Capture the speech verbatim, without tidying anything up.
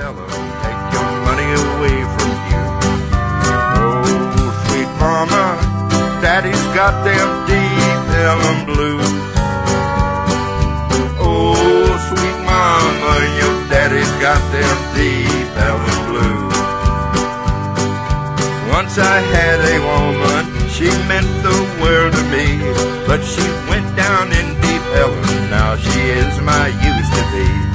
Ellen, take your money away from you. Oh, sweet mama, daddy's got them deep Ellen blues. Oh, sweet mama, your daddy's got them deep Ellen blues. Once I had a woman, she meant the world to me, but she went down in deep Ellen, now she is my used to be.